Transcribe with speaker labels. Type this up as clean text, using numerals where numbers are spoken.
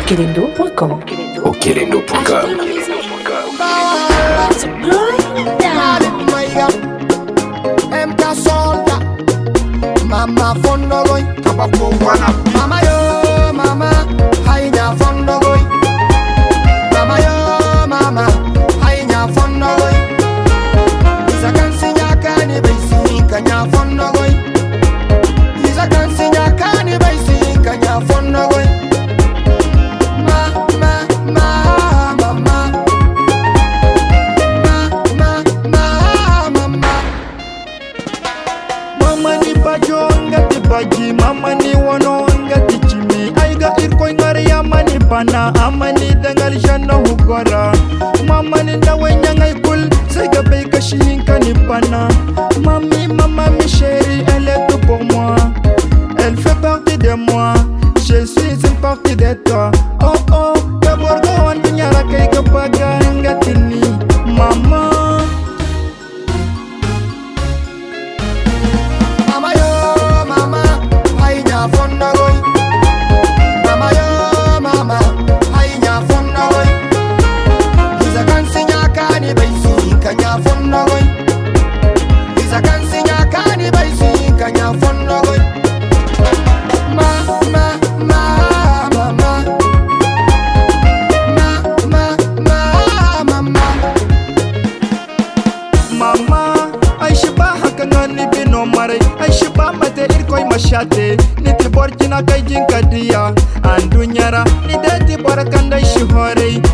Speaker 1: Okelendo.com.
Speaker 2: Okelendo.com.
Speaker 3: Mama fondo goy, kabako wana. Mama yo, mama, hainya fondo goy. Mama yo, mama, hainya fondo goy. Isa kansinya kani baisi kanya fondo goy. Isa kansinya kani baisi kanya fondo goy.
Speaker 4: Mama ni wano ngati chimi aiga irko ngari amani pana amani dangal jana hugora mama ni ndawe nyanga ikul sega beka shinka ni pana mami mama mi chérie elle est tout pour moi elle fait partie de moi je suis une partie de toi oh oh kaborgo wan nyara kai kapaga ngati ni mama. Fonda goy, mama yo, mama, hainya fonda goy. Isa kansinya kani baisi kanya fonda goy. Isa kansinya kani baisi kanya fonda goy. Mama, aishiba hakangani bino mare, aishiba mate irkoi mashate. Niti borkina kai jinkadiya, andunyara ni deti borakanda shihore.